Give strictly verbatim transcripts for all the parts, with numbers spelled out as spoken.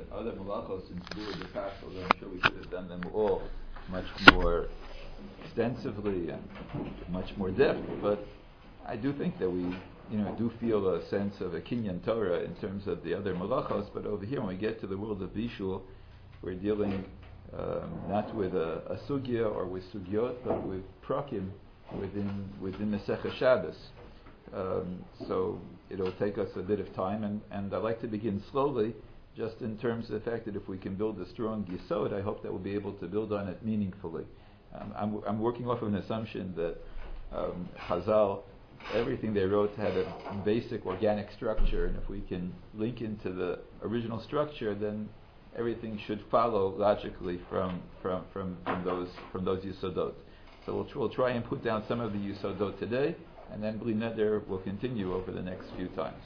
other malachos and to do with the past, although I'm sure we could have done them all much more extensively and much more depth. But I do think that we, you know, do feel a sense of a kinyan Torah in terms of the other malachos. But over here, when we get to the world of Bishul, we're dealing um, not with a, a sugya or with sugyot, but with prakim within within Masechah Shabbos. Um, so it'll take us a bit of time, and, and I'd like to begin slowly, just in terms of the fact that if we can build a strong yisod, I hope that we'll be able to build on it meaningfully. Um, I'm, I'm working off of an assumption that um, Chazal, everything they wrote had a basic organic structure, and if we can link into the original structure, then everything should follow logically from from from, from those from those yisodot. So we'll, we'll try and put down some of the yisodot today, and then Bli Neder will continue over the next few times.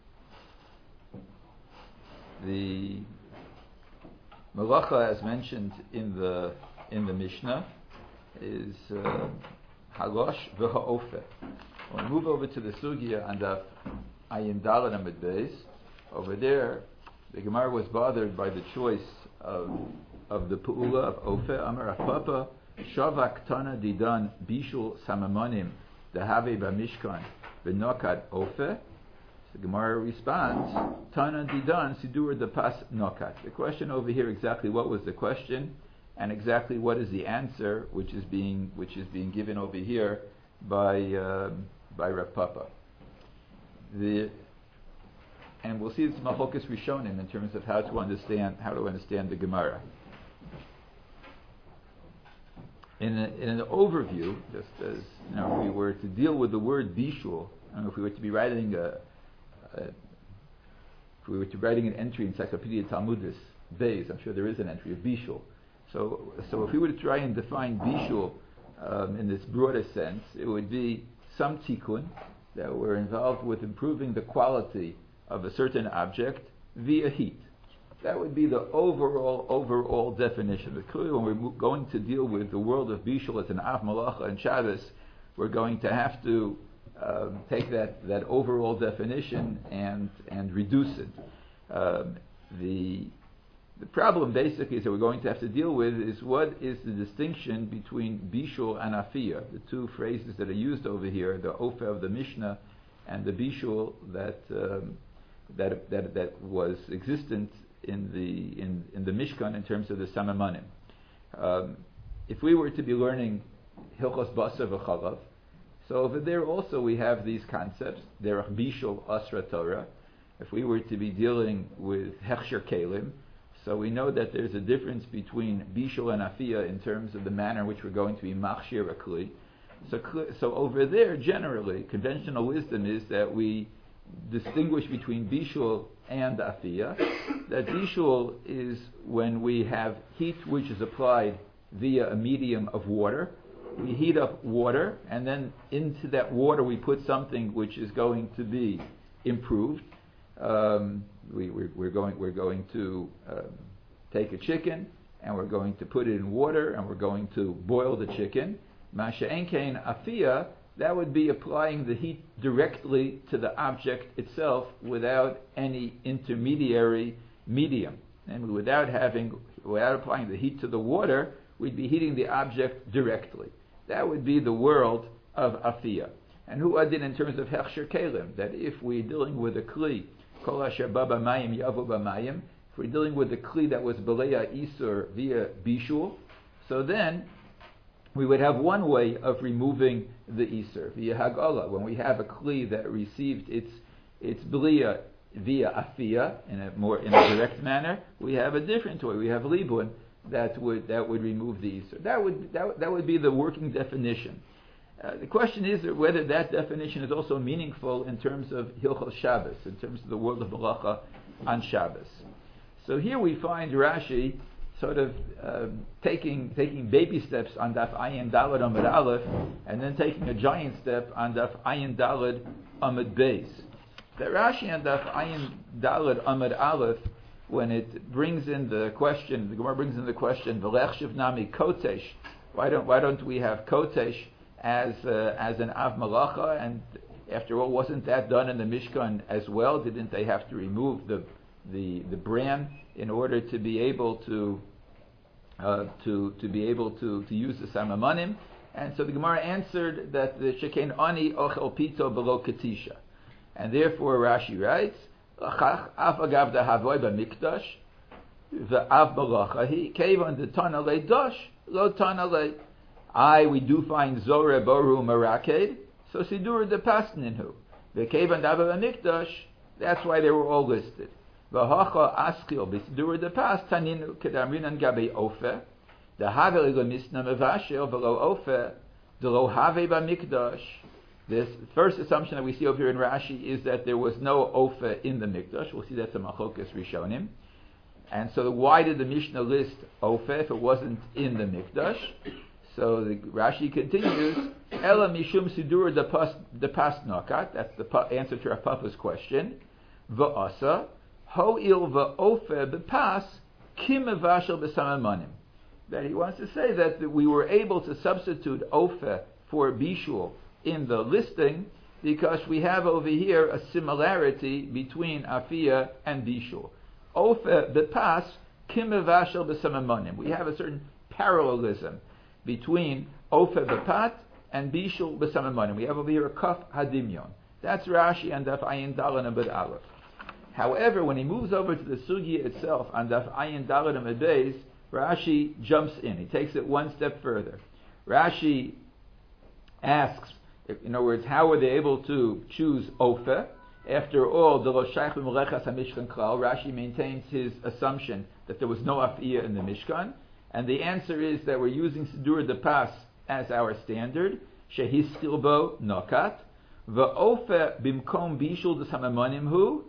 The malacha, as mentioned in the in the Mishnah, is uh, halosh v'ha'ofeh. When we move over to the sugya and the ayin daled amid beis, over there, the Gemara was bothered by the choice of of the pu'ula of ofeh. Amar Papa shavak tana didan bishul samamonim dehave b'mishkan v'nokat ofeh. The Gemara responds, Tana Didan Sidur the Pas Nokat. The question over here, exactly what was the question, and exactly what is the answer, which is being which is being given over here by uh, by Rav Papa. The and we'll see it's Machokas Rishonim in terms of how to understand how to understand the Gemara. In, a, in an overview, just as you know, if we were to deal with the word Bishul, and if we were to be writing a Uh, if we were to writing an entry in Encyclopedia Talmudis, Beis, I'm sure there is an entry of Bishul. So, so if we were to try and define Bishul um, in this broader sense, it would be some tikkun that were involved with improving the quality of a certain object via heat. That would be the overall, overall definition. But clearly, when we're going to deal with the world of Bishul as an Av Malacha and Shabbos, we're going to have to Um, take that, that overall definition and and reduce it. Um, the the problem basically is that we're going to have to deal with is what is the distinction between Bishul and Afiyah, the two phrases that are used over here, the Ofeh of the Mishnah and the Bishul that um, that, that that was existent in the in, in the Mishkan in terms of the Samamonim. Um, if we were to be learning Hilchos Basar v'Chalav, so over there also we have these concepts, Derech Bishul Asra Torah. If we were to be dealing with Hechsher Kelim, so we know that there's a difference between Bishul and Afiyah in terms of the manner in which we're going to be Machshir a Kli. So, so over there, generally, conventional wisdom is that we distinguish between Bishul and Afiyah. That Bishul is when we have heat which is applied via a medium of water. We heat up water, and then into that water we put something which is going to be improved. Um, we, we're, we're going we're going to um, take a chicken, and we're going to put it in water, and we're going to boil the chicken. Masha enkein afiyah, that would be applying the heat directly to the object itself without any intermediary medium, and without having without applying the heat to the water, we'd be heating the object directly. That would be the world of Afiyah. And who adin in terms of Hechsher Kelim, that if we're dealing with a Kli, Kol Asher Baba Mayim Yavu B'Mayim, if we're dealing with a Kli that was Beleya Isur via Bishul, so then we would have one way of removing the Isur, via Hagala. When we have a Kli that received its its Beleya via Afiyah, in a more in a direct manner, we have a different way. We have Libun, that would that would remove the Isur. That would that, that would be the working definition. Uh, the question is whether that definition is also meaningful in terms of Hilchos Shabbos, in terms of the world of Malacha on Shabbos. So here we find Rashi sort of uh, taking taking baby steps on Daf Ayin Daled Amud Aleph, and then taking a giant step on Daf Ayin Daled Amud Beis. The Rashi on Daf Ayin Daled Amud Aleph, when it brings in the question, the Gemara brings in the question, V'lech shiv nami kotesh. Why don't why don't we have kotesh as uh, as an av malacha? And after all, wasn't that done in the Mishkan as well? Didn't they have to remove the the the bran in order to be able to uh, to to be able to, to use the samamanim. And so the Gemara answered that the sheken ani ochel pito below katisha, and therefore Rashi writes af agav da havoy b'mikdash ve'av balachahi kevan de tana le dosh lo tana le. I we do find zore boru maraked, so sidur de pasninhu ve'kevan da b'mikdash. That's why they were all listed. V'hacha askil b'sidur de pas taninu kedamrinan gabe ofer. The have misna mevashel below ofer the lo have b'mikdash. This first assumption that we see over here in Rashi is that there was no ofer in the mikdash. We'll see that's a machokas rishonim. And so why did the Mishnah list ofer if it wasn't in the mikdash? So the Rashi continues, Ela mishum sidur de pas de pas nakat. That's the pa, answer to our Papa's question. Va'asa ho'il va'ofer bepas kim mevashel b'samamanim. That he wants to say that we were able to substitute ofer for bishul in the listing because we have over here a similarity between afia and bishul. Ofer bepas kim mevashel b'samamanim. We have a certain parallelism between ofer bepat and bishul b'samamanim. We have over here a kaf hadimyon. That's Rashi and Daf Ayin Dalan and Bed Aleph. However, when he moves over to the sugya itself on Daf Ayin Dalan and Beis, Rashi jumps in. He takes it one step further. Rashi asks, in other words, how were they able to choose ofer? After all, the lo shaykh b'melechas hamishkan klal. Rashi maintains his assumption that there was no afiyah in the Mishkan, and the answer is that we're using Sidur de Pas as our standard. Shehiskil bo nokat va'ofer bimkom bishul de samamanim hu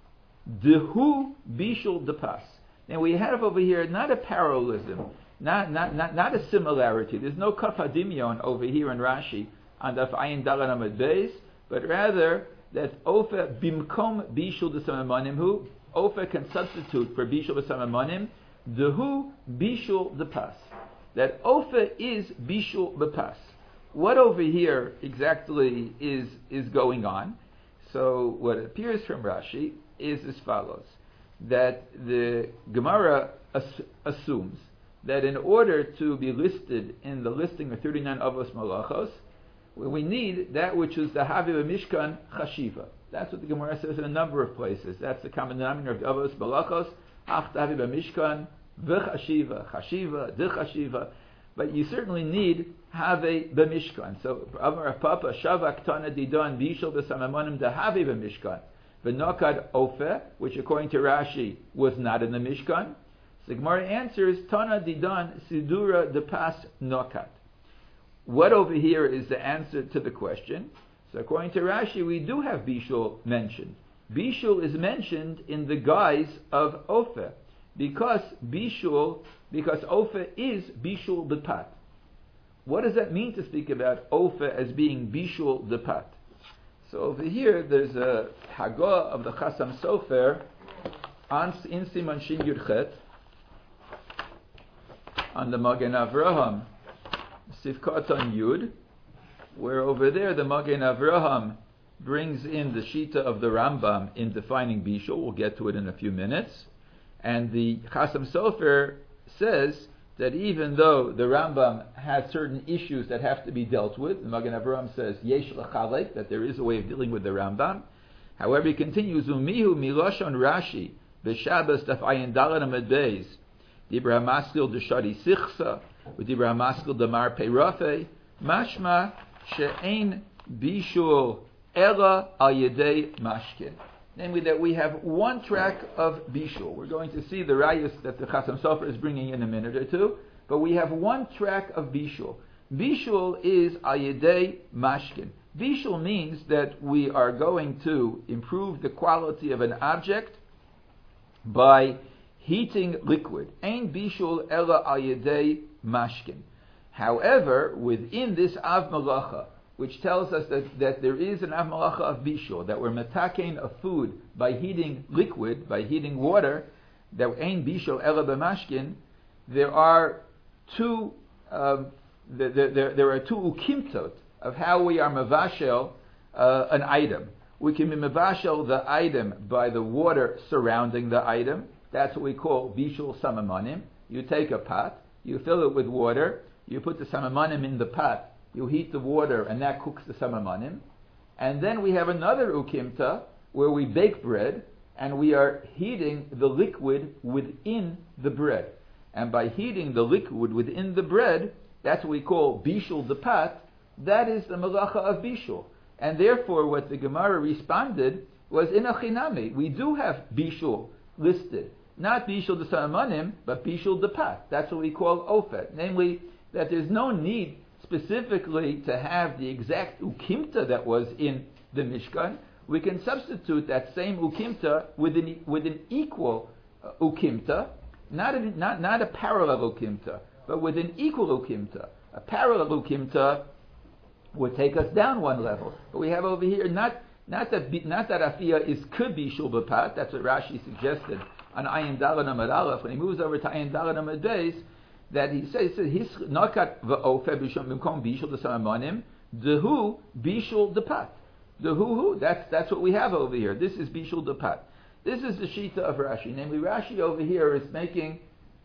dehu bishul de Pas. Now we have over here not a parallelism, not not not, not a similarity. There's no kafadimion over here in Rashi on Daf Ayin Dalan Amud Beis, but rather that ofer bimkom bishul de samamanim hu, ofer can substitute for bishul de samamanim, dehu bishul de pas. That ofer is bishul de pas. What over here exactly is is going on? So what appears from Rashi is as follows: that the Gemara as, assumes that in order to be listed in the listing of thirty-nine Avos Malachos, we need that which is the Havi Mishkan Chashiva. That's what the Gemara says in a number of places. That's the common denominator of the Avos Malachos. Ach Havi Mishkan v'Chashiva, Chashiva, d'Chashiva. But you certainly need Have b'Mishkan. So Amar Papa Shavak Tana Didon Bishul b'Samamanim de Have b'Mishkan. V'Nokad Ofer, which according to Rashi was not in the Mishkan. So the Gemara answers Tana Didon Sidura de Pas Nokat. What over here is the answer to the question? So according to Rashi, we do have Bishul mentioned. Bishul is mentioned in the guise of Ofer, because Bishul, because Ofer is Bishul Bepat. What does that mean to speak about Ofer as being Bishul Bepat? So over here, there's a Hagah of the Chasam Sofer on in Siman Shin Yudchet on the Magen Avraham Sivkat on Yud, where over there the Magen Avraham brings in the Shita of the Rambam in defining Bishul. We'll get to it in a few minutes. And the Chasam Sofer says that even though the Rambam has certain issues that have to be dealt with, the Magen Avraham says Yesh L'Chalek, that there is a way of dealing with the Rambam. However, he continues Umihu Miloshon Rashi B'Shabbos Daf Ayin Dalan Amud Beis Dibra Maskil D'Shadi Sichsa Dibra Maskil Damar Peirafe Mashma She'ein Bishul Ela Al Yedei Mashkin. Namely, that we have one track of Bishul. We're going to see the rayos that the Chasam Sofer is bringing in a minute or two, but we have one track of Bishul. Bishul is Al Yedei Mashkin. Bishul means that we are going to improve the quality of an object by heating liquid. Ein Bishul Ela Al Yedei Mashkin. However, within this Av Malacha, which tells us that, that there is an Av Malacha of Bishul, that we're metakein of food by heating liquid, by heating water, that Ein Bishul Ela B'Mashkin, there are two um, there, there, there are two ukimtot of how we are mavashel uh, an item. We can mivashel the item by the water surrounding the item. That's what we call bishul samamanim. You take a pot, you fill it with water, you put the samamanim in the pot, you heat the water, and that cooks the samamanim. And then we have another ukimta where we bake bread, and we are heating the liquid within the bread. And by heating the liquid within the bread, that's what we call bishul the pot. That is the malacha of bishul. And therefore, what the Gemara responded was in a chinami. We do have bishul listed. Not bishul the samamanim, but bishul the pot. That's what we call ofet. Namely, that there's no need specifically to have the exact ukimta that was in the Mishkan. We can substitute that same ukimta with an, with an equal uh, ukimta, not a, not, not a parallel ukimta, but with an equal ukimta. A parallel ukimta would take us down one level. But we have over here, not not that not that afia is could be shul b'pat. That's what Rashi suggested on Ayin Dalet Amud Aleph. When he moves over to Ayin Dalet Amud Beis, that he says, his nakat v'ofe b'shum b'mkom bishul d'samamanim dehu bishul d'pat. Dehu hu. That's that's what we have over here. This is bishul d'pat. This is the shita of Rashi. Namely, Rashi over here is making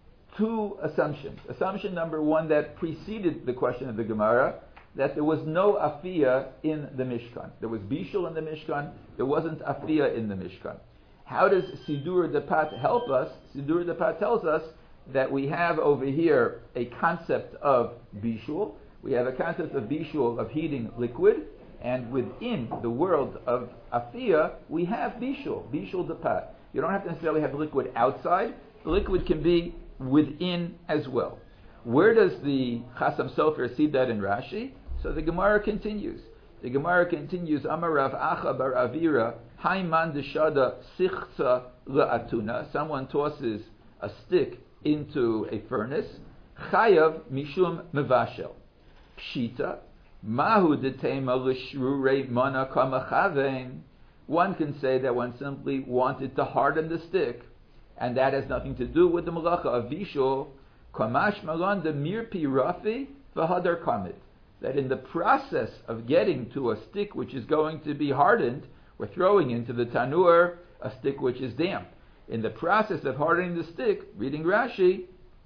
two assumptions. Assumption number one that preceded the question of the Gemara, that there was no afia in the Mishkan. There was bishul in the Mishkan. There wasn't afia in the Mishkan. How does Sidur Dapat help us? Sidur Dapat tells us that we have over here a concept of bishul. We have a concept of bishul, of heating liquid, and within the world of afia, we have bishul, bishul Dapat. You don't have to necessarily have liquid outside. The liquid can be within as well. Where does the Chasam Sofer see that in Rashi? So the Gemara continues. The Gemara continues, Amar Rav Acha bar Avira, Haiman deshada sichsa le'atuna. Someone tosses a stick into a furnace. Chayav mishum mevashel. Pshita, mahu detema l'shrurei mana kamachavein. One can say that one simply wanted to harden the stick, and that has nothing to do with the malacha of bishul. Kamash malan de mirpi rafi v'hadar kamit. That in the process of getting to a stick which is going to be hardened, we're throwing into the tanur a stick which is damp. In the process of hardening the stick, reading Rashi,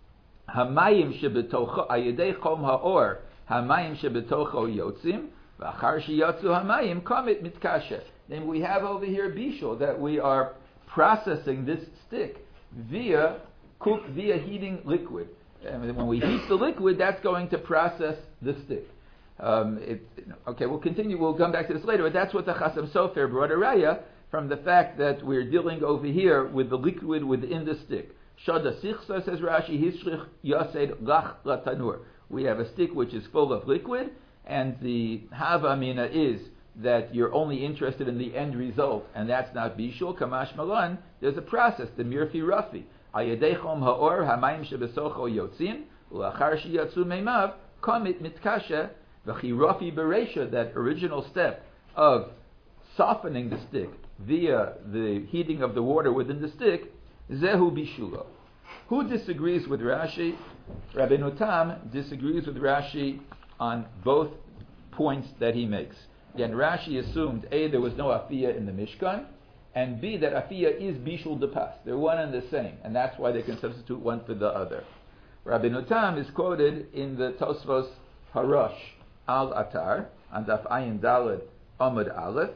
hamayim shebetocho ayedei chom haor hamayim shebetocho yotzim v'achar sheyatzu hamayim kamit mitkashe. Then we have over here bishul, that we are processing this stick via cook via heating liquid. And when we heat the liquid, that's going to process the stick. Um, it, okay, we'll continue. We'll come back to this later, but that's what the Chasam Sofer brought a raya from the fact that we're dealing over here with the liquid within the stick. Shada sichsa, says Rashi, hishrich yased lach latanur. We have a stick which is full of liquid, and the havamina is that you're only interested in the end result, and that's not bishul. Kamash malan, there's a process, the mirfi rafi. Ayedei chom haor hamayim shebesocho yotzin ulachar sheyatzu meimav kamit mitkashe v'chirafi bereisha. That original step of softening the stick via the heating of the water within the stick, zehu bishula. Who disagrees with Rashi? Rabbeinu Tam disagrees with Rashi on both points that he makes. Again, Rashi assumed A, there was no afiyah in the Mishkan, and B, that afiyah is bishul depas. They're one and the same, and that's why they can substitute one for the other. Rabbeinu Tam is quoted in the Tosfos Harosh al Atar, on Daf Ayin Daled Amud Aleph,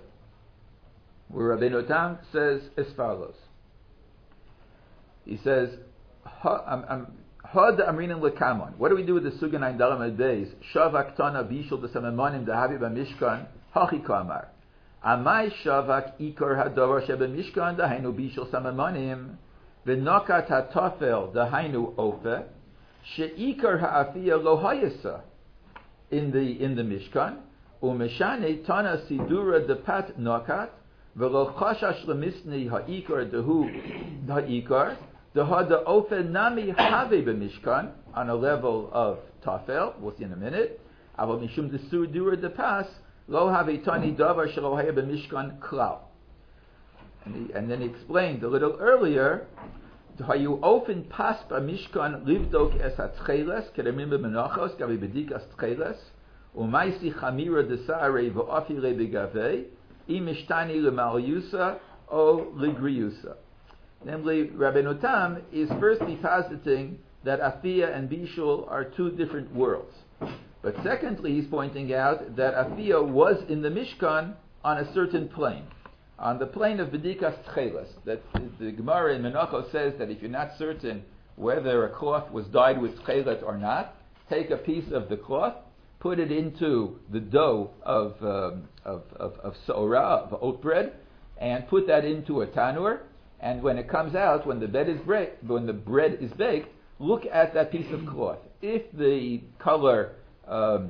where Rabbeinu Tam says as follows. He says, Hod Amrinim Lekamon. What do we do with the Sugan Ayin Daled days? Shavak Tana Bishul the Samamanim Dahavi Bamishkan Hachi Kamar. Amai Shavak Ikar Hadavar Sheba Mishkan Dahainu Bishul Samamanim V'Nokat HaTafel Dahainu Ofe She'ikar Ha'afiyah Lohayasa in the in the Mishkan Umeshane Tana Sidura Depat Nokat V'Lo Chashash Lemisni Ha'ikar Dehu Ha'ikar Dehada Ofe Nami Have B'Mishkan on a level of Tafel. We'll see in a minute. Aval Mishum Desudura Depas Lo Have Tani Davar Shelo Haya B'Mishkan Klau. And, he, and then he explained a little earlier, Hayu often pas b'mishkan livdok es hatcheles keremim b'menachos gavi b'dikas tcheles umaisi chamira desare v'afile b'gavei imishtani l'maliyusa o ligriusa. Namely, Rabbeinu Tam is first depositing that Afiyah and Bishul are two different worlds. But secondly, he's pointing out that Afiyah was in the Mishkan on a certain plane. On the plane of Bedikas Tchelas. That the Gemara in Menachos says that if you're not certain whether a cloth was dyed with Tchelet or not, take a piece of the cloth, put it into the dough of um, of, of, of Seorah, of oat bread, and put that into a tanur. And when it comes out, when the bread is baked, when the bread is baked, look at that piece of cloth. If the color, um,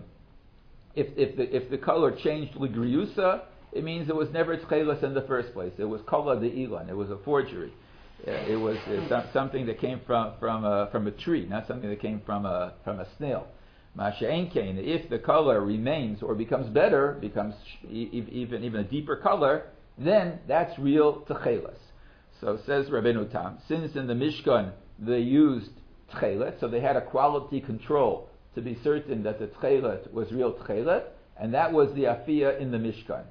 if if the if the color changed ligriusa, it means it was never tchelas in the first place. It was kala de ilan. It was a forgery. Uh, it was uh, something that came from from a, from a tree, not something that came from a from a snail. Masha'en kain. If the color remains or becomes better, becomes e- even even a deeper color, then that's real tchelas. So says Rabbeinu Tam, since in the Mishkan they used tchelet, so they had a quality control to be certain that the tchelet was real tchelet, and that was the Afiyah in the Mishkan.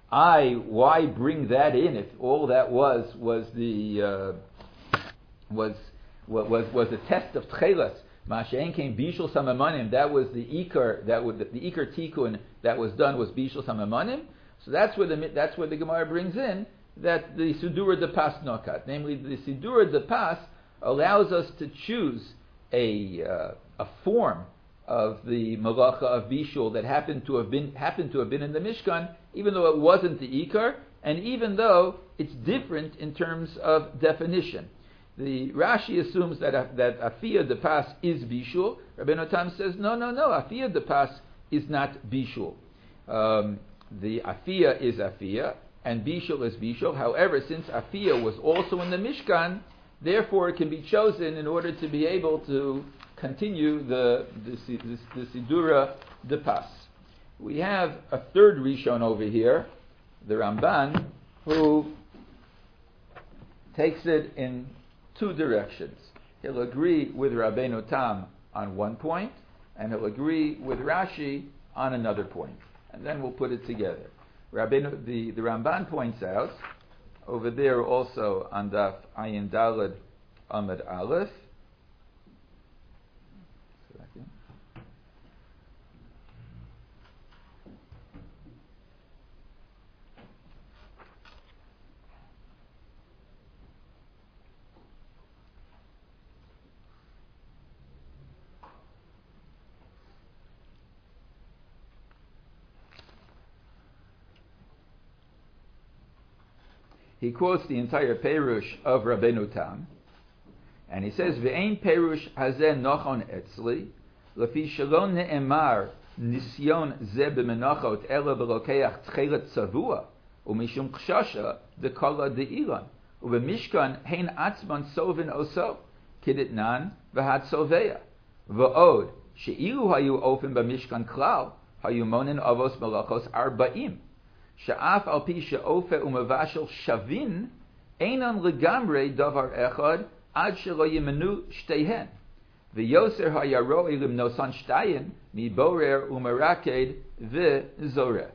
I, why bring that in if all that was was the uh, was was was a test of tchelas? Masha'en came bishul samamanim. That was the ikar. That would the ikar tikkun that was done was bishul samamanim. So that's where the that's where the Gemara brings in that the Sidura de Pas Nokat, namely the Sidura de Pas, allows us to choose a uh, a form of the Malacha of Bishul that happened to have been happened to have been in the Mishkan, even though it wasn't the Ikar, and even though it's different in terms of definition. The Rashi assumes that uh, that Afiyah de Pas is Bishul. Rabbeinu Tam says no, no, no. Afiyah de Pas is not Bishul. Um, the Afiyah is Afiyah, and Bishul is Bishul. However, since Afiyah was also in the Mishkan, therefore it can be chosen in order to be able to continue the the, the, the Sidura de Pas. We have a third Rishon over here, the Ramban, who takes it in two directions. He'll agree with Rabbeinu Tam on one point, and he'll agree with Rashi on another point. And then we'll put it together. Rabbeinu, the, the Ramban points out, over there also on Daf Ayin Daled Amud Aleph, he quotes the entire Perush of Rabbeinu Tam, and he says, "Ve'ein Perush hazeh nochon etzli, lefi shalom ne'emar nisyon ze b'menachot ela b'lokeach tchelet tzavua, u'mishum kshasha dekala de'ilan, u'b'mishkan hein atzman sovin oso, kiditnan v'hat soveya, v'od she'ilu hayu ofen b'mishkan klal, hayu monin avos melachos arba'im, Sha'af al pi she'ofe umavashel shavin einon legamre davar echad ad shelo yimenu shtehen v'yoser hayaro ilim nosan shtayin mi borer umaraked v'zoreh.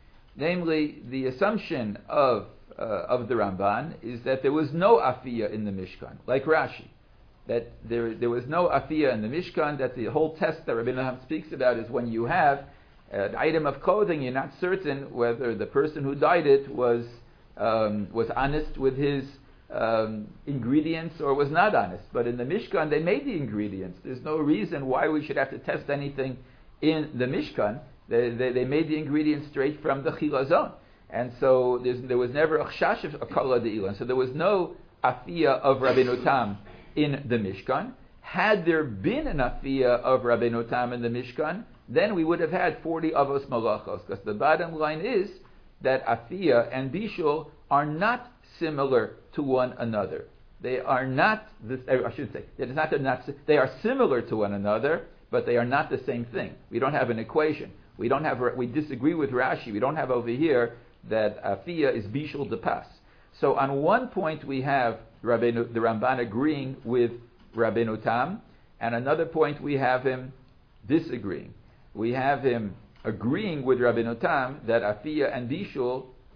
Namely, the assumption of uh, of the Ramban is that there was no Afiyah in the Mishkan, like Rashi, that there there was no Afiyah in the Mishkan. That the whole test that Rabbi Nahum speaks about is when you have an item of clothing, you're not certain whether the person who dyed it was um, was honest with his um, ingredients or was not honest. But in the Mishkan, they made the ingredients. There's no reason why we should have to test anything in the Mishkan. They, they, they made the ingredients straight from the Chilazon. And so there was never a chash of kala de'ilan. So there was no Afiyah of Rabbeinu Tam in the Mishkan. Had there been an Afiyah of Rabbeinu Tam in the Mishkan, then we would have had forty avos malachos, because the bottom line is that Afiyah and Bishul are not similar to one another. They are not, this, I should say, it is not, they're not, they are similar to one another, but they are not the same thing. We don't have an equation. We don't have, we disagree with Rashi. We don't have over here that Afiyah is Bishul de Pas. So on one point we have Rabbeinu, the Ramban agreeing with Rabbeinu Tam, and another point we have him disagreeing. We have him agreeing with Rabbeinu Tam that Afiyah and Bishul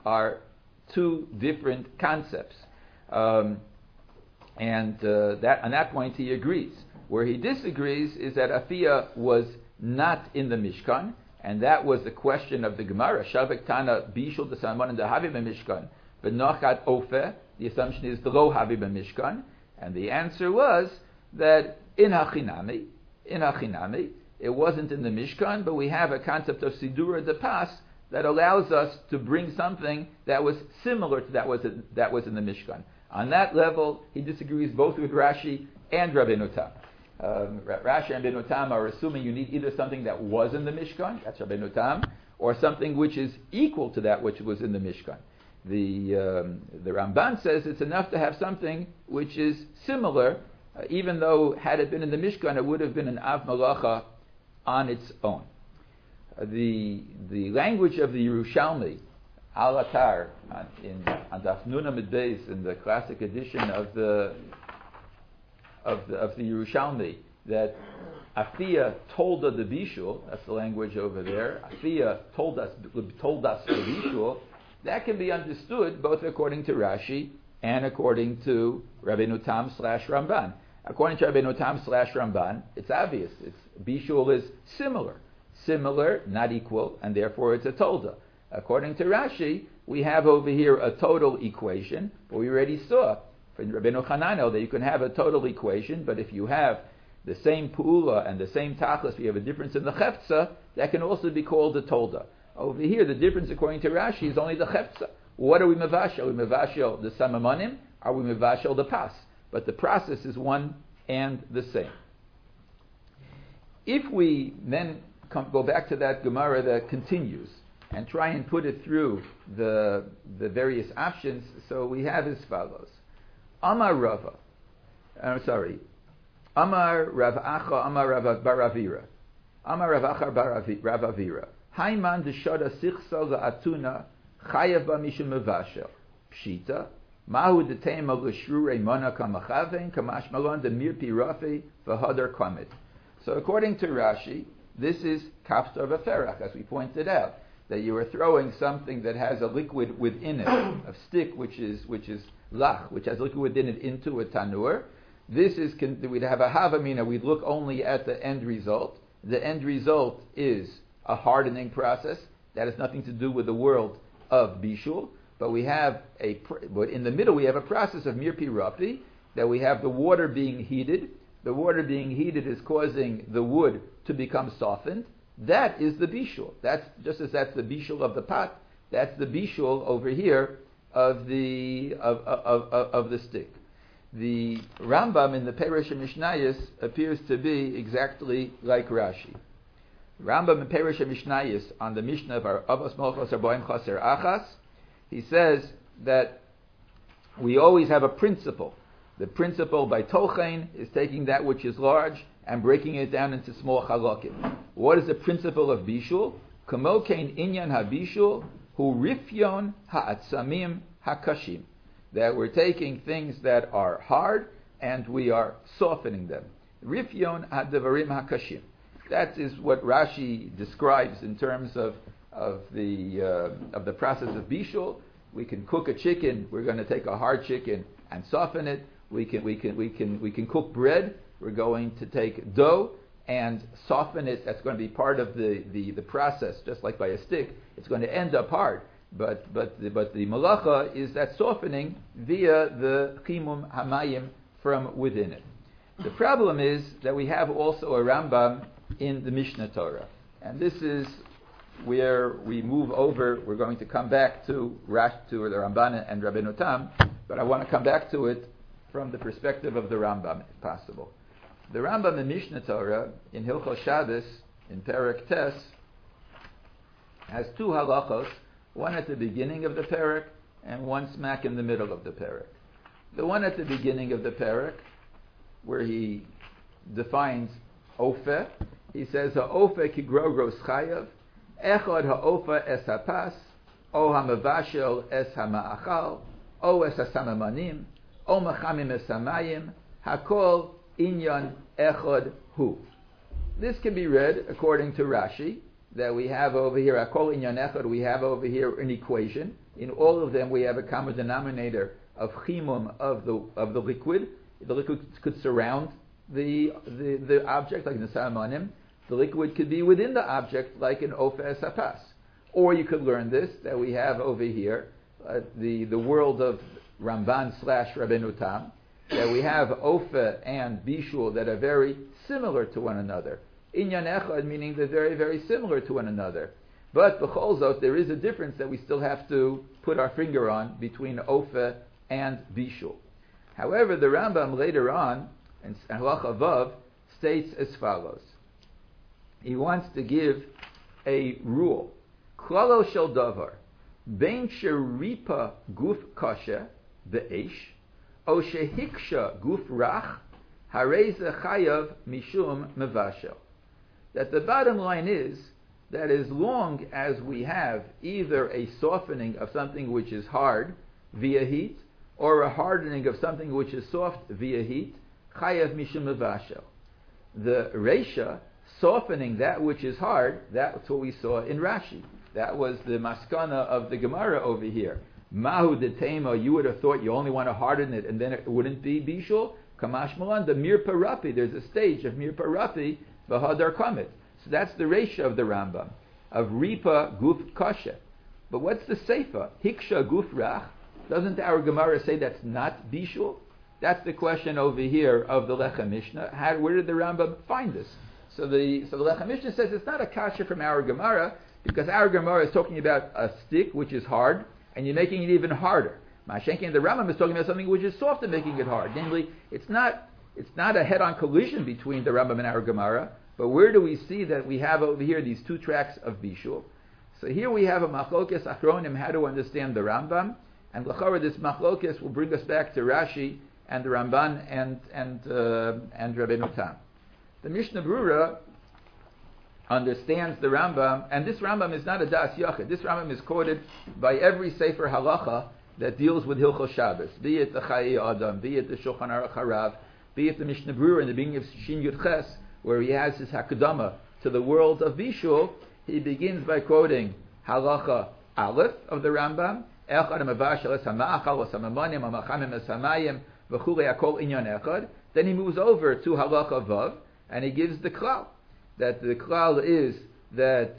are two different concepts. Um, and uh, that on that point he agrees. Where he disagrees is that Afia was not in the Mishkan, and that was the question of the Gemara. Shavek Tana Bishul the Salmon and the Havim Mishkan, but Nochat Ofe. The assumption is the Lo Havim Mishkan, and the answer was that in Hachinami, in Hachinami, it wasn't in the Mishkan, but we have a concept of Sidura de Pas that allows us to bring something that was similar to that was that was in the Mishkan. On that level, he disagrees both with Rashi and Rabbeinu Tam. Um, Rashi and Rabbeinu Tam are assuming you need either something that was in the Mishkan, that's Rabbeinu Tam, or something which is equal to that which was in the Mishkan. The um, the Ramban says it's enough to have something which is similar, uh, even though had it been in the Mishkan, it would have been an Av Malacha on its own. Uh, the the language of the Yerushalmi, Al Atar, on, in on Daf Nun Amud Beis, in the classic edition of the of the of the Yerushalmi, that Afia told us the Bishul, that's the language over there. Afia told us told us the Bishul. That can be understood both according to Rashi and according to Rabbeinu Tam slash Ramban. According to Rabbeinu Tam slash Ramban, it's obvious. It's Bishul is similar. Similar, not equal, and therefore it's a tolda. According to Rashi, we have over here a total equation, but we already saw from Rabbeinu Hananel that you can have a total equation, but if you have the same pu'ula and the same tachlis, you have a difference in the cheftza, that can also be called a tolda. Over here, the difference according to Rashi is only the cheftza. What are we mevashel? Are we mevashel the samamanim? Are we mevashel the pas? But the process is one and the same. If we then come, go back to that Gemara that continues and try and put it through the the various options, so we have as follows: Amar Rava, I'm sorry, Amar Rav Acha, Amar Rav Baravira, Amar Rav Acha Rav Avira. Haiman deshoda sichsa la'atuna chayav b'mishum mevashel pshita mahu detema l'shrurei mana kamachavein kamash malon demir pirafi v'hadar kamid. So according to Rashi, this is kaftar v'ferach, as we pointed out, that you are throwing something that has a liquid within it, a stick which is which is lach, which has liquid within it, into a tanur. This is we'd have a havamina. We'd look only at the end result. The end result is a hardening process that has nothing to do with the world of bishul, but we have a, but in the middle we have a process of mirpi rafi, that we have the water being heated. The water being heated is causing the wood to become softened. That is the bishul. That's just as that's the bishul of the pot. That's the bishul over here of the of of, of, of the stick. The Rambam in the Perush Mishnayos appears to be exactly like Rashi. Rambam in Perush Mishnayos on the Mishnah of our Avos Malchos Arbaim Chaser Achas, he says that we always have a principle. The principle by Tochein is taking that which is large and breaking it down into small halakim. What is the principle of Bishul? Kamokein inyan ha-bishul hu rifyon ha'atzamim ha-kashim. That we're taking things that are hard and we are softening them. Rifyon ha-devarim ha-kashim. That is what Rashi describes in terms of of the uh, of the process of bishul. We can cook a chicken. We're going to take a hard chicken and soften it. We can we can we can we can cook bread. We're going to take dough and soften it. That's going to be part of the, the, the process, just like by a stick. It's going to end up hard, but but the, but the malacha is that softening via the chimum hamayim from within it. The problem is that we have also a Rambam in the Mishnah Torah. And this is where we move over. We're going to come back to Rash, to the Ramban and Rabbeinu Tam, but I want to come back to it from the perspective of the Rambam, if possible. The Rambam in Mishnah Torah, in Hilchos Shabbos, in Perek Tes, has two halachos, one at the beginning of the Perek and one smack in the middle of the Perek. The one at the beginning of the Perek, where he defines Ofe, he says, Ha'ofe ki grogros chayav, echad ha'ofe es hapas, o ha'mavashel es ha'ma'achal, o es ha'samamanim, o machamim es ha'mayim, ha'kol inyan echad hu. This can be read according to Rashi, that we have over here, ha'kol inyan echad, we have over here an equation, In all of them, we have a common denominator of chimum of the of the liquid. The liquid could surround the the, the object, like in the Samanim. The liquid could be within the object, like in Ofa Esapas. Or you could learn this, that we have over here, uh, the, the world of Ramban slash Rabbeinu Tam, that we have Ofa and Bishul that are very similar to one another. Inyan Echad, meaning they're very, very similar to one another. But B'chol Zot, there is a difference that we still have to put our finger on between Ofa and Bishul. However, the Rambam later on, in Halacha Vav, states as follows. He wants to give a rule. Klalo shel davar, bein sheripa guf kasha be'esh, o shehiksha guf rach, harei ze chayav mishum mevashel. That the bottom line is that as long as we have either a softening of something which is hard via heat, or a hardening of something which is soft via heat, chayav mishum mevashel. The Reisha, softening that which is hard, that's what we saw in Rashi. That was the maskana of the Gemara over here. Mahu de tema, you would have thought you only want to harden it and then it wouldn't be bishul. Kamash malan, the mir parapi, there's a stage of mir parapi, v'hadar kamit. So that's the ratio of the Rambam, of ripa guf kasha. But what's the seifa? Hiksha guf rach. Doesn't our Gemara say that's not bishul? That's the question over here of the Lechem Mishnah. How, where did the Rambam find this? So the so the Lechem Mishnah says it's not a kasha from our Gemara, because our Gemara is talking about a stick which is hard, and you're making it even harder. Mashenkin, the Rambam is talking about something which is soft and making it hard. Namely, it's not it's not a head-on collision between the Rambam and our Gemara, but where do we see that we have over here these two tracks of Bishul? So here we have a machlokes achronim, how to understand the Rambam, and l'chora this machlokes will bring us back to Rashi and the Ramban and and uh, and Rabbeinu Tam. The Mishnah Brura understands the Rambam, and this Rambam is not a Das Yachid. This Rambam is quoted by every Sefer Halacha that deals with Hilchos Shabbos, be it the Chayei Adam, be it the Shulchan Aruch Harav, be it the Mishnah Brura in the beginning of Shin Yud Ches, where he has his Hakadama to the world of Bishul. He begins by quoting Halacha Aleph of the Rambam, Echad Mavashel Es Hamachal Es Hamamonim Hamachamim Es Hamayim V'chulei Akol Inyan Echad. Then he moves over to Halacha Vav, and he gives the klal, that the klal is that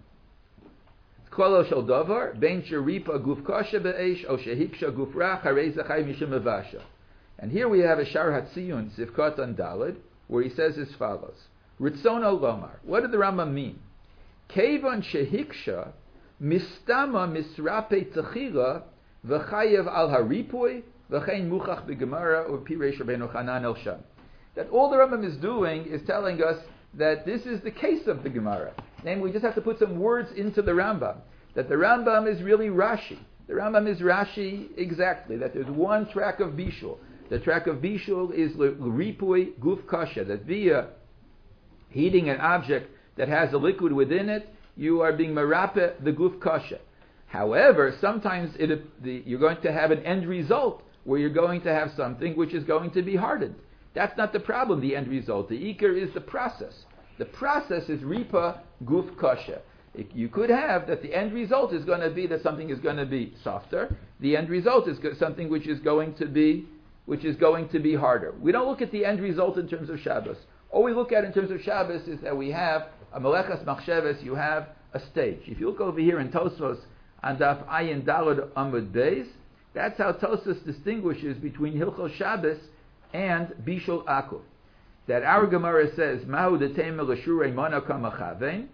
klalo shel davar bein sheripa guf kasha be'esh o shehiksha guf rach harei zachay mishum mevasha. And here we have a Shar Hatziyun Sivkot on Daled, where he says as follows: Ritzono lomar. What did the Rambam mean? Kevon shehiksha mistama misrape tzachila v'chayev al haripui v'chein muchach b'gemara or pireish Rabbeinu Chanan el Sham. That all the Rambam is doing is telling us that this is the case of the Gemara. Namely, we just have to put some words into the Rambam. That the Rambam is really Rashi. The Rambam is Rashi exactly. That there's one track of Bishul. The track of Bishul is Ripui Guf Kasha. That via heating an object that has a liquid within it, you are being Marape the Guf Kasha. However, sometimes it, the, you're going to have an end result where you're going to have something which is going to be hardened. That's not the problem, the end result. The ikar is the process. The process is ripa guf kasha. You could have that the end result is going to be that something is going to be softer. The end result is something which is going to be which is going to be harder. We don't look at the end result in terms of Shabbos. All we look at in terms of Shabbos is that we have a melechas machsheves, you have a stage. If you look over here in Tosfos on Daf Ayin Daled Amud Beis, that's how Tosfos distinguishes between Hilchos Shabbos and Bishul Akul. That our Gemara says, Mahu detem l'shurei monaka machavein,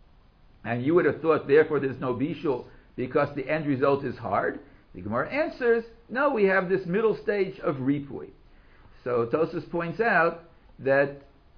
and you would have thought, therefore, there's no Bishul because the end result is hard. The Gemara answers, no, we have this middle stage of Ripui. So Tosfos points out that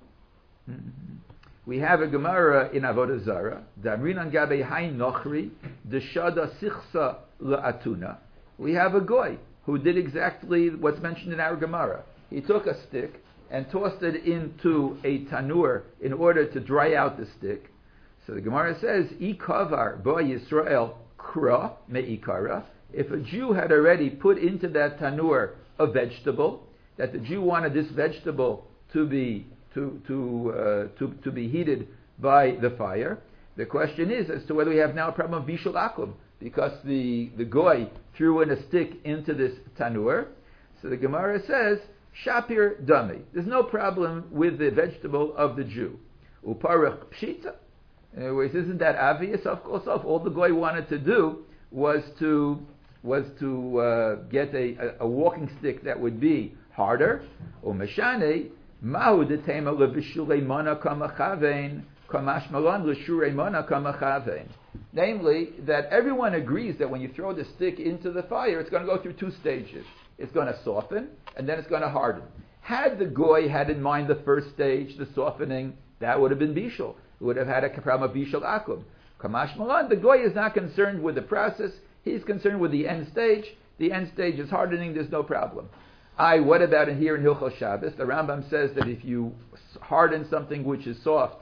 we have a Gemara in Avodah Zarah, Damrinan gabe hain nochri, deshada sichsa la'atuna. We have a goy who did exactly what's mentioned in our Gemara. He took a stick and tossed it into a tanur in order to dry out the stick. So the Gemara says, "Ikavar bo Yisrael kra meikara." If a Jew had already put into that tanur a vegetable, that the Jew wanted this vegetable to be to to uh, to to be heated by the fire, the question is as to whether we have now a problem of bishul akum, because the, the goy threw in a stick into this tanur. So the Gemara says, Shapir Dami. There's no problem with the vegetable of the Jew. Uparach Pshita. In other words, isn't that obvious? Of course, of all the goy wanted to do was to was to uh, get a, a, a walking stick that would be harder. Umeshane mahu detema levishulei mana kamachavein kamash malon l'shurei mana kamachavein. Namely, that everyone agrees that when you throw the stick into the fire, it's going to go through two stages. It's going to soften, and then it's going to harden. Had the goy had in mind the first stage, the softening, that would have been bishul. It would have had a problem of bishul akum. Kamash malan, the goy is not concerned with the process. He's concerned with the end stage. The end stage is hardening. There's no problem. I. What about in here in Hilchos Shabbos? The Rambam says that if you harden something which is soft,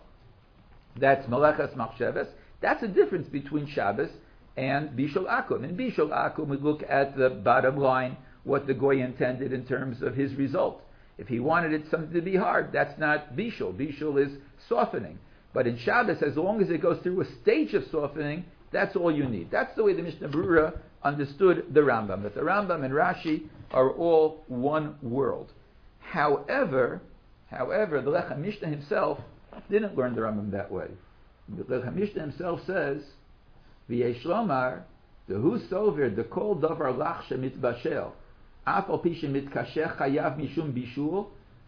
that's malachas machshavas. That's the difference between Shabbos and bishul akum. In bishul akum, we look at the bottom line, what the goy intended in terms of his result. If he wanted it something to be hard, that's not bishul. Bishul is softening. But in Shabbos, as long as it goes through a stage of softening, that's all you need. That's the way the Mishnah Berurah understood the Rambam. That the Rambam and Rashi are all one world. However, however, the Lechem Mishnah himself didn't learn the Rambam that way. The Lechem Mishnah himself says, "V'yesh lomar dehu sover dekol davar lach shemitbashel af al pi shemitkashech chayav mishum bishul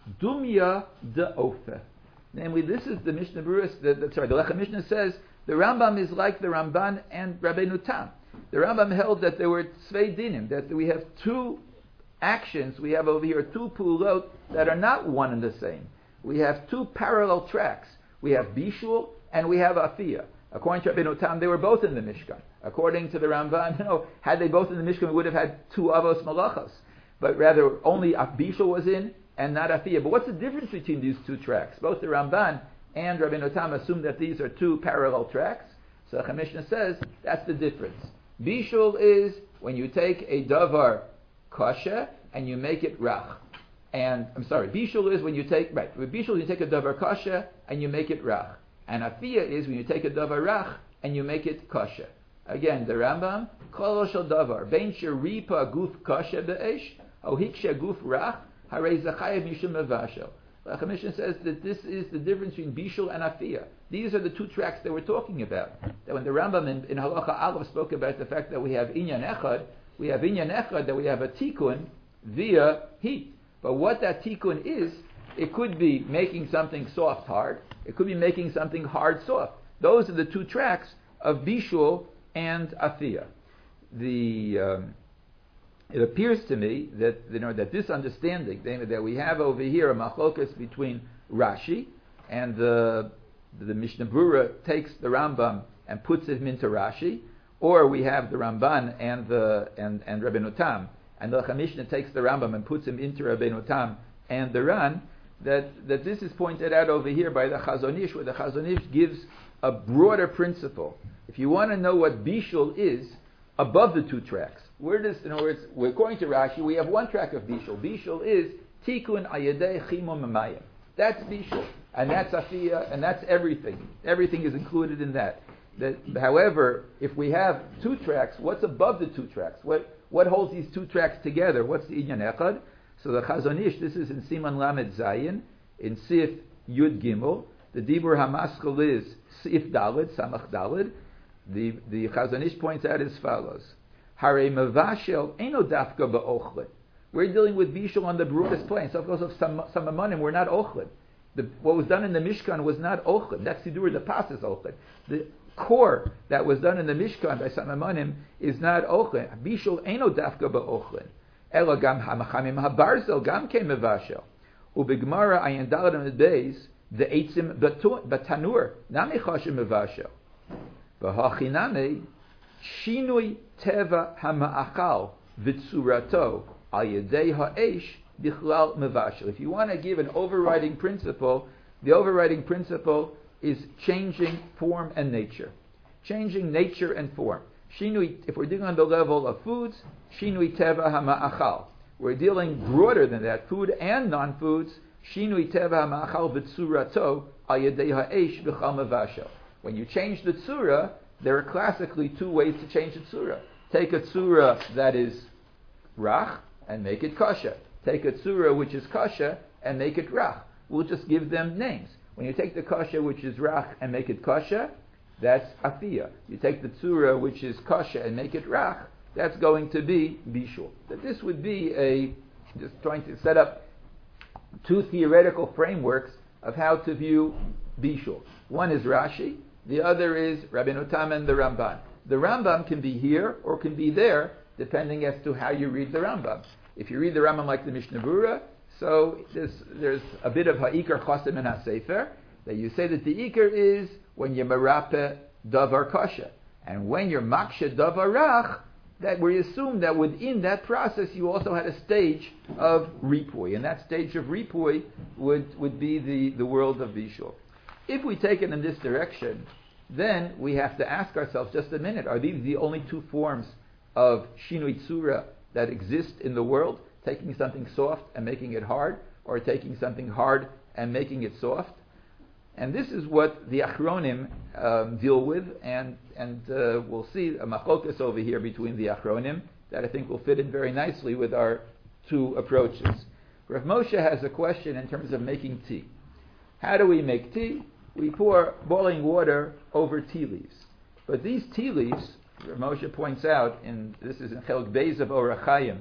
dumya de'ofeh." Namely, this is the Mishnah Berurah. The, the, sorry, the Lechem Mishnah says the Rambam is like the Ramban and Rabbeinu Tam. The Rambam held that there were tzvei dinim, that we have two actions. We have over here two pulot that are not one and the same. We have two parallel tracks. We have bishul and we have afiyah. According to Rabbeinu Tam, they were both in the Mishkan. According to the Ramban, you know, had they both in the Mishkan, we would have had two avos malachos. But rather, only bishul was in and not afiyah. But what's the difference between these two tracks? Both the Ramban and Rabbeinu Tam assume that these are two parallel tracks. So the Mishnah says that's the difference. Bishul is when you take a davar kasha and you make it rach. And I'm sorry, bishul is when you take right. With bishul you take a davar kasha and you make it rach. And afiyah is when you take a davar rach and you make it kasha. Again, the Rambam kol shel davar bein sheripa guf kasha be'esh o hiksha guf rach harei zachayev mishum mevashel. The Commission says that this is the difference between bishul and afiyah. These are the two tracks that we're talking about. That when the Rambam in, in Halacha Aleph spoke about the fact that we have inyan echad, we have inyan echad, that we have a tikkun via heat. But what that tikkun is, it could be making something soft hard. It could be making something hard soft. Those are the two tracks of bishul and afiyah. The um, It appears to me that you know that this understanding that we have over here a machlokas between Rashi and the the Mishnah Berurah takes the Rambam and puts him into Rashi, or we have the Ramban and the and and Rabbeinu Tam, and the Lechem Mishnah takes the Rambam and puts him into Rabbeinu Tam and the Ran. That that this is pointed out over here by the Chazon Ish, where the Chazon Ish gives a broader principle. If you want to know what bishul is above the two tracks. Where does, in other words, we're going to Rashi, we have one track of bishul. Bishul is tikkun ayedei chimum mamayim. That's bishul, and that's afiyah, and that's everything. Everything is included in that. That. However, if we have two tracks, what's above the two tracks? What what holds these two tracks together? What's the inyan echad? So the Chazon Ish, this is in Siman Lamed Zayin, in Sif Yud Gimel. The Dibur Hamaskal is Sif Dalid, Samach Dalid. The the Chazon Ish points out as follows. Hare mevashel eno dafka ba'ochlin. We're dealing with bishul on the broadest plane. So of course, of some some amanim, we're not ochlin. The, what was done in the Mishkan was not ochlin. That's sidur the passes ochlin. The core that was done in the Mishkan by some amanim is not ochlin. Bishul eno dafka ba'ochlin. Elo gam hamachamim habarzel gam ke mevashel. Ubigmara ayin daladam beis the eitzim batanur nami chashim mevashel. V'hachiname shinui teva hama'achal v'tzurato al yedei ha'esh bichlal mevashel. If you want to give an overriding principle, the overriding principle is changing form and nature. Changing nature and form. Shinui, if we're dealing on the level of foods, shinui teva hama'achal. We're dealing broader than that, food and non-foods. Shinui teva hama'achal v'tzurato al yedei ha'esh bichlal mevashel. When you change the tzura, there are classically two ways to change a tzura. Take a tzura that is rach and make it kasha. Take a tzura which is kasha and make it rach. We'll just give them names. When you take the kasha which is rach and make it kasha, that's afia. You take the tzura which is kasha and make it rach, that's going to be bishul. That this would be a, just trying to set up two theoretical frameworks of how to view bishul. One is Rashi, the other is Rabbeinu Tam and the Ramban. The Rambam can be here or can be there, depending as to how you read the Rambam. If you read the Rambam like the Mishnah Berurah, so there's, there's a bit of ha'ikar chosim and ha'sefer, that you say that the ikar is when you merape davar kasha. And when you're maksha davar rach, that we assume that within that process you also had a stage of ripui. And that stage of ripui would, would be the, the world of bishul. If we take it in this direction, then we have to ask ourselves, just a minute, are these the only two forms of shinui tzura that exist in the world? Taking something soft and making it hard, or taking something hard and making it soft? And this is what the Achronim um, deal with, and and uh, we'll see a machlokas over here between the Achronim that I think will fit in very nicely with our two approaches. Rav Moshe has a question in terms of making tea. How do we make tea? We pour boiling water over tea leaves. But these tea leaves, Rav Moshe points out, and this is in Chelek Beis of Orach Chaim,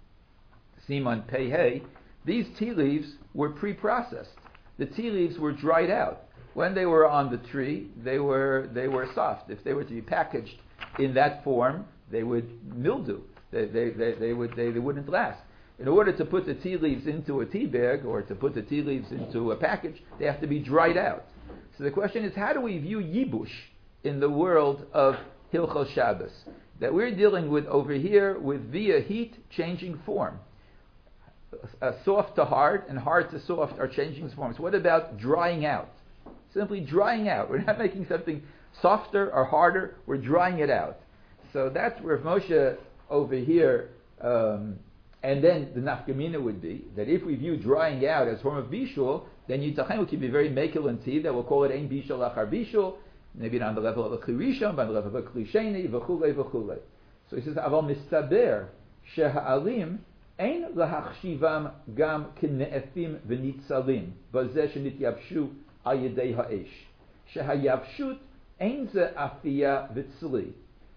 Simon Pei Hey, these tea leaves were pre-processed. The tea leaves were dried out. When they were on the tree, they were they were soft. If they were to be packaged in that form, they would mildew. They they, they, they would they, they wouldn't last. In order to put the tea leaves into a tea bag or to put the tea leaves into a package, they have to be dried out. So the question is, how do we view yibush in the world of Hilchos Shabbos? That we're dealing with over here with via heat changing form. Uh, soft to hard and hard to soft are changing forms. What about drying out? Simply drying out. We're not making something softer or harder. We're drying it out. So that's where Moshe over here, um, and then the nafkamina would be that if we view drying out as a form of bishul, then Yitachem can be very mekel and tea that we'll call it ein bishul achar bishul, maybe not on the level of a kli rishon, but on the level of a kli sheni, v'chulei v'chulei. So he says, aval mistaber sheha'alim ein lahachshivam gam k'ne'efim v'nitzalim v'zeh shenityabshu al yedei ha'esh. Shehayavshut ein ze afia v'tzli.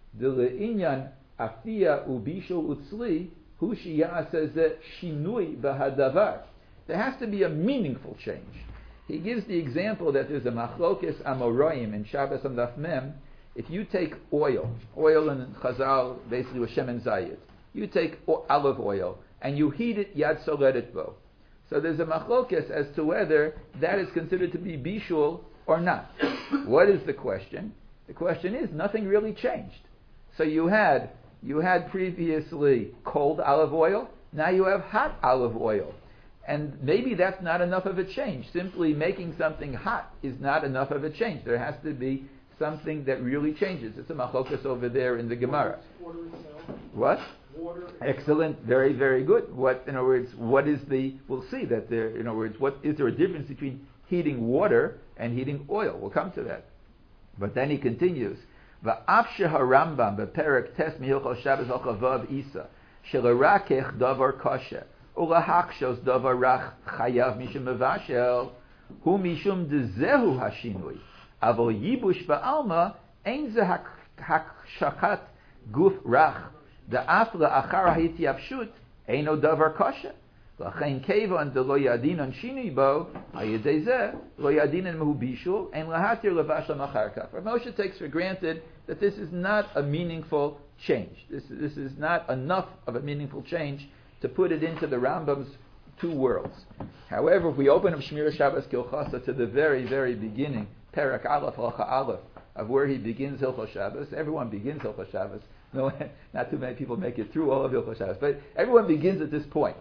D'le'inyan afia ubishul utzli hu shiya'aseh ze shinui b'hadavar. There has to be a meaningful change. He gives the example that there's a machlokes amoraim in Shabbos and Daf Mem. If you take oil, oil in Chazal basically was shemen zayit, you take o- olive oil and you heat it yad soledet bo. So there's a machlokes as to whether that is considered to be bishul or not. What is the question? The question is nothing really changed. So you had you had previously cold olive oil, now you have hot olive oil. And maybe that's not enough of a change. Simply making something hot is not enough of a change. There has to be something that really changes. It's a machlokas over there in the Gemara. Water itself. What? Water. Excellent. Very, very good. What, in other words, what is the? We'll see that there. In other words, what is there a difference between heating water and heating oil? We'll come to that. But then he continues. Va'af sheharambam beperek tes mihilchos Shabbos al chavav isa shelarakech davar kasher. Ulahakshos davar rach chayav mishum mevashel hu mishum dezehu hashinui avol yibush ba'alma ein ze hakshakat guf rach da'af la'achar ha'hityapshut eino davar kasher l'achein kevan de lo yadinon shinui bo hayedei zeh lo yadinon mehu bishul ein lahatir levash lamachar kaf. Moshe takes for granted that this is not a meaningful change. This, this is not enough of a meaningful change to put it into the Rambam's two worlds. However, if we open up Shmira Shabbos Kilchasa to the very, very beginning, Perak Aleph, Halcha Aleph, of where he begins Hilchos Shabbos, everyone begins Hilchos Shabbos. No, not too many people make it through all of Hilchos Shabbos, but everyone begins at this point.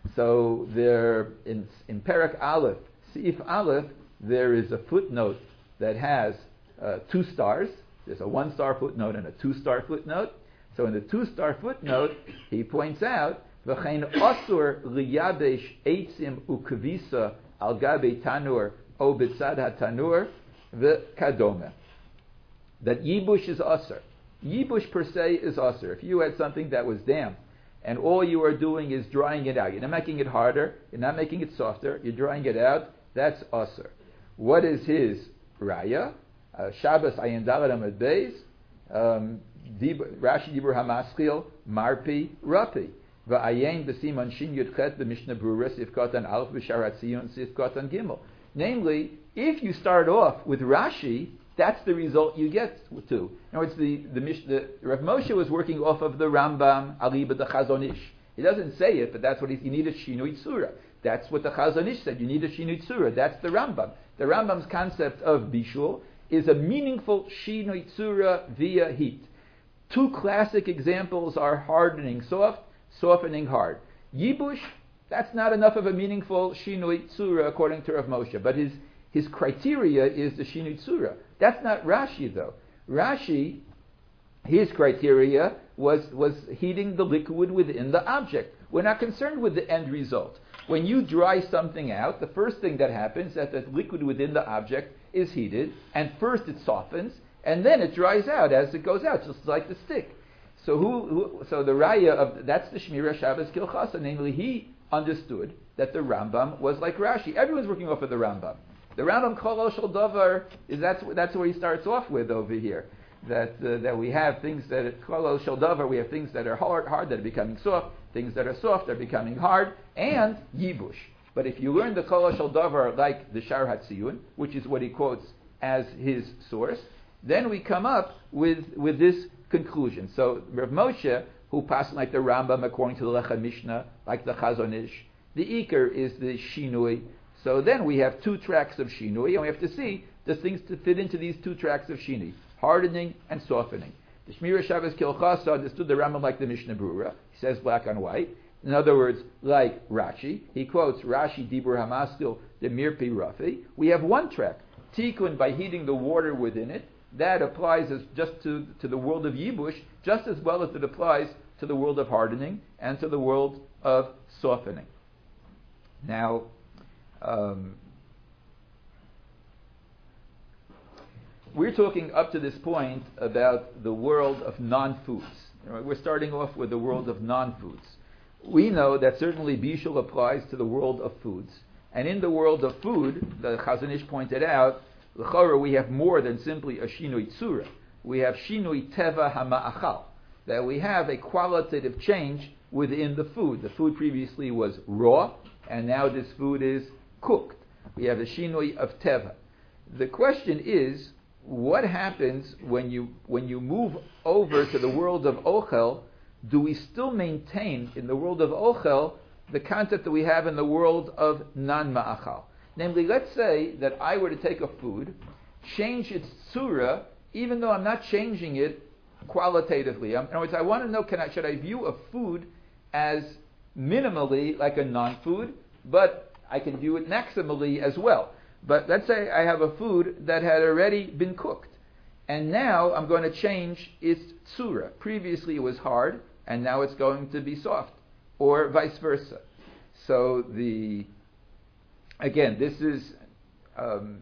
So there, in, in Perak Aleph, Seif Aleph, there is a footnote that has uh, two stars. There's a one-star footnote and a two-star footnote. So in the two-star footnote, he points out V'chein asur liyabesh eitzim ukvisa al gabe tanur o b'tzad hatanur v'kadome. that yibush is usr. Yibush per se is usr. If you had something that was damp, and all you are doing is drying it out, you're not making it harder, you're not making it softer, you're drying it out, that's usr. What is his raya? Uh, Shabbos ayin daled amud beis, um, Rashi dibur hamaskil marpi rapi. Va'ayin b'siman shin yud chet b'mishnah brura sifkatan alf b'shar hatziyun sifkatan gimel. Namely, if you start off with Rashi, that's the result you get to. In other words, the, the, the Rav Moshe was working off of the Rambam, Aliba the Chazon Ish. He doesn't say it, but that's what he's, you need a Shinui Tzura. That's what the Chazon Ish said, you need a Shinui Tzura. That's the Rambam. The Rambam's concept of Bishul is a meaningful Shinui Tzura via heat. Two classic examples are hardening soft, softening hard. Yibush, that's not enough of a meaningful Shinui Tzura according to Rav Moshe, but his His criteria is the Shinui Tzura. That's not Rashi, though. Rashi, his criteria was, was heating the liquid within the object. We're not concerned with the end result. When you dry something out, the first thing that happens is that the liquid within the object is heated, and first it softens, and then it dries out as it goes out, just like the stick. So who, who so the raya of that's the Shmira Shabbos Kilchasa, namely he understood that the Rambam was like Rashi. Everyone's working off of the Rambam. The Rambam Kol Shel Davar is that's that's where he starts off with over here. That uh, that we have things that Kol Shel Davar, we have things that are hard, hard that are becoming soft, things that are soft are becoming hard, and Yibush. But if you learn the Kol Shel Davar like the Shar Hatziyun, which is what he quotes as his source, then we come up with with this conclusion. So Rav Moshe, who passed like the Rambam according to the Lechem Mishnah, like the Chazon Ish, the Iker is the Shinui. So then we have two tracks of Shinui, and we have to see the things to fit into these two tracks of Shinui, hardening and softening. The Shmira Shabbos Kilchasa understood the Rambam like the Mishnah Brura. He says black on white. In other words, like Rashi. He quotes Rashi Dibur Hamaskil the Mirpi Rafi. We have one track, Tikkun by heating the water within it. That applies as just to, to the world of Yibush, just as well as it applies to the world of hardening and to the world of softening. Now, Um, we're talking up to this point about the world of non-foods. We're starting off with the world of non-foods. We know that certainly Bishul applies to the world of foods. And in the world of food, the Chazon Ish pointed out, l'chora, we have more than simply a Shinui Tzura. We have Shinui Teva Hama'achal. That we have a qualitative change within the food. The food previously was raw, and now this food is cooked. We have the shinui of teva. The question is, what happens when you when you move over to the world of ochel? Do we still maintain in the world of ochel the concept that we have in the world of non-ma'achal? Namely, let's say that I were to take a food, change its tzura, even though I'm not changing it qualitatively. In other words, I want to know, can I, should I view a food as minimally like a non-food, but I can view it maximally as well. But let's say I have a food that had already been cooked, and now I'm going to change its tzura. Previously it was hard, and now it's going to be soft, or vice versa. So the again, this is um,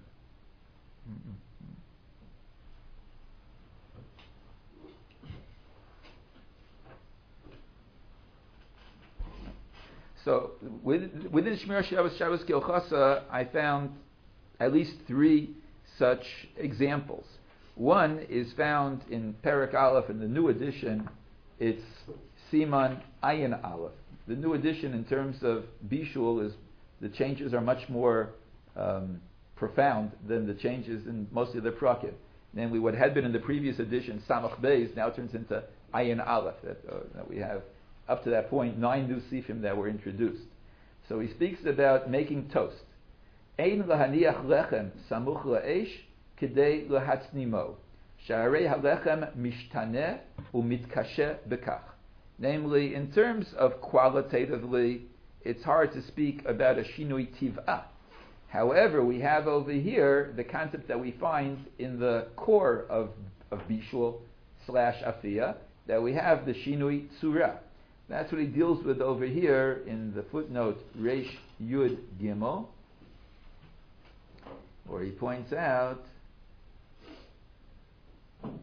So within, within Shmira Shabbos Shabbos Kilchasa, I found at least three such examples. One is found in Perek Aleph in the new edition. It's Siman Ayin Aleph. The new edition in terms of Bishul is the changes are much more um, profound than the changes in most of the Prakim. Namely, what had been in the previous edition, Samach Beis, now turns into Ayin Aleph, that, uh, that we have up to that point, nine new sifim that were introduced. So he speaks about making toast. Ein lahaniach lechem samuch la'esh k'dei lahatznimo. Sha'arei halechem mishtaneh umitkasheh bekach. Namely, in terms of qualitatively, it's hard to speak about a shinui tiv'ah. However, we have over here the concept that we find in the core of, of Bishul slash Afiyah, that we have the shinui tzura. That's what he deals with over here in the footnote Reish Yud Gimel, where he points out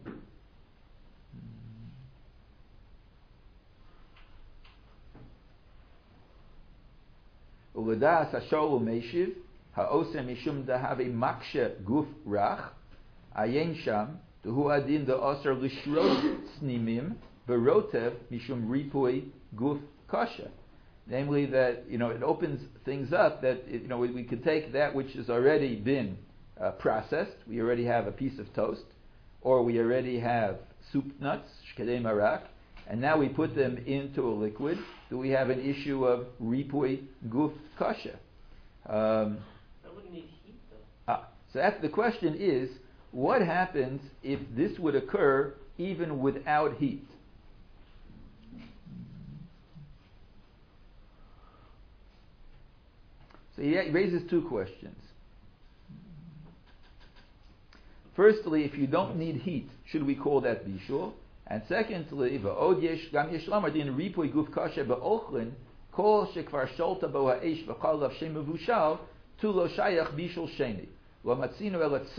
Uledas hashol u'meishiv ha'osem mishum dahave makshe guf rach ayin sham Hu adin the osar lishrod snimim berotev mishum ripui guf kasha. Namely, that you know it opens things up that it, you know we, we could take that which has already been uh, processed. We already have a piece of toast, or we already have soup nuts, shkedei marak, and now we put them into a liquid. Do we have an issue of ripui guf kasha? Um, that wouldn't need heat, though. Ah, so that's the question: is what happens if this would occur even without heat? So he raises two questions. Firstly, if you don't need heat, should we call that bishul? And secondly, v'od yesh gam yesh lamar din ripui guf kasha be'ochlin kol shekvar sholta bo ha'esh v'chalav shem mevushal tu lo shayach bishul sheni. Namely,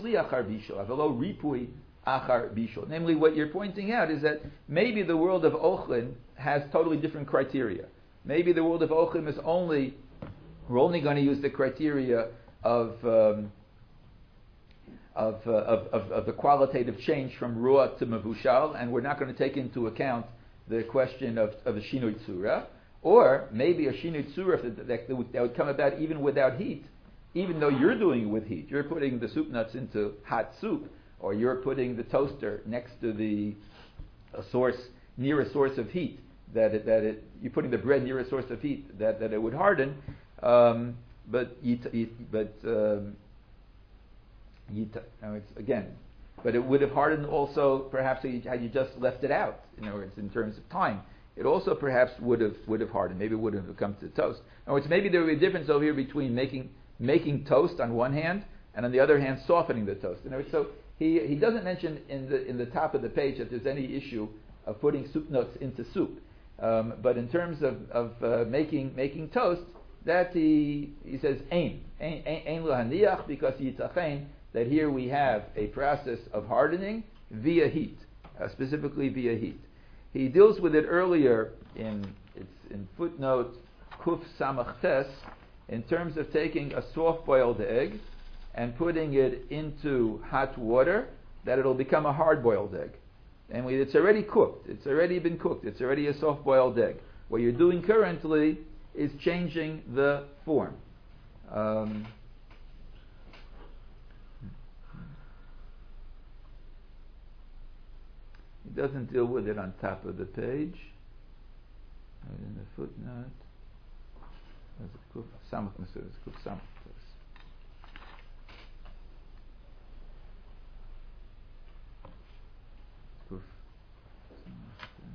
what you're pointing out is that maybe the world of Ochlin has totally different criteria. Maybe the world of Ochlin is only, we're only going to use the criteria of um, of, uh, of, of of the qualitative change from Ruah to Mavushal, and we're not going to take into account the question of, of the Shinui Tzura. Or maybe a Shinui Tzura that, that, that, would, that would come about even without heat. Even though you're doing it with heat, you're putting the soup nuts into hot soup, or you're putting the toaster next to the a source near a source of heat that it, that it you're putting the bread near a source of heat that, that it would harden. Um, but you t- you, but um, you t- now it's again, but it would have hardened also perhaps had you, had you just left it out. In other words, in terms of time, it also perhaps would have would have hardened. Maybe it would have come to toast. In other words, maybe there would be a difference over here between making making toast on one hand, and on the other hand, softening the toast. In other words, so he, he doesn't mention in the in the top of the page that there's any issue of putting soup nuts into soup. Um, but in terms of, of uh, making making toast, that he he says ain ain lo haniach, because yitachein that here we have a process of hardening via heat, uh, specifically via heat. He deals with it earlier in it's in footnote Kuf Samach Tes, in terms of taking a soft-boiled egg and putting it into hot water, that it'll become a hard-boiled egg. And we, it's already cooked. It's already been cooked. It's already a soft-boiled egg. What you're doing currently is changing the form. Um, he doesn't deal with it on top of the page. In the footnote. Kuf Samach Tes. Kuf Samach Tes. Kuf Samach Tes.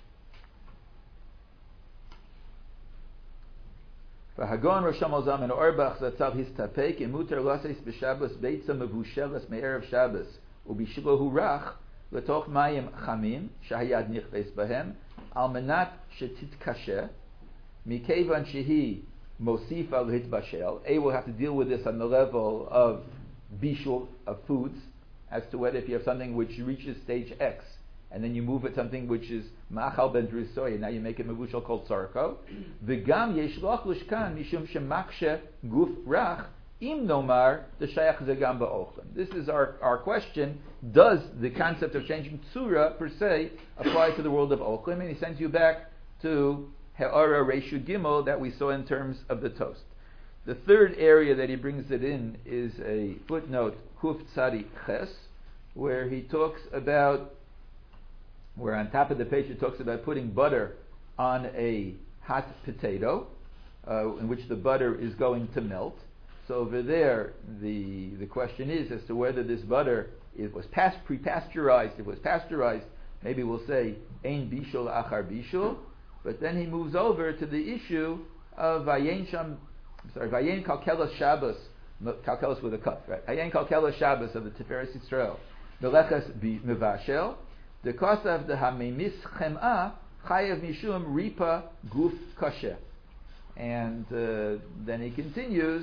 V'hagon Rosh Hamazam and Orbach Zatzav histapek imuter lases b'Shabbos beitza mevushelas me'erev Shabbos ubishlohu rach letoch mayim chamim shahayad nichves bahem al menat shetitkasher Mikevan shehi mosif al hitbashel. A will have to deal with this on the level of bishul, of foods, as to whether if you have something which reaches stage X, and then you move it to something which is ma'achal ben drusoy, and now you make it mevushal called sarko. V'gam yeshloch lushkan mishum shemakshe guf rach im nomar the shayach zegam ba'ochlin. This is our, our question. Does the concept of changing tsura per se apply to the world of ochlin? And he sends you back to He'ara Reishu Gimel that we saw in terms of the toast. The third area that he brings it in is a footnote Kuf Tzadi Ches, where he talks about, where on top of the page it talks about putting butter on a hot potato, uh, in which the butter is going to melt. So over there, the the question is as to whether this butter it was past, pre-pasteurized. If it was pasteurized, maybe we'll say Ein Bishul Achar Bishul. But then he moves over to the issue of Vayen Sham, sorry, Vayen Kalkelas Shabbos, Kalkelas with a cut, right? Vayen Kalkelas Shabbos of the Tiferes Yisrael, Meleches Mevashel, the Kosav the Hamemis Chem'a Chayev Mishum Ripa Guf Kasher, and uh, then he continues.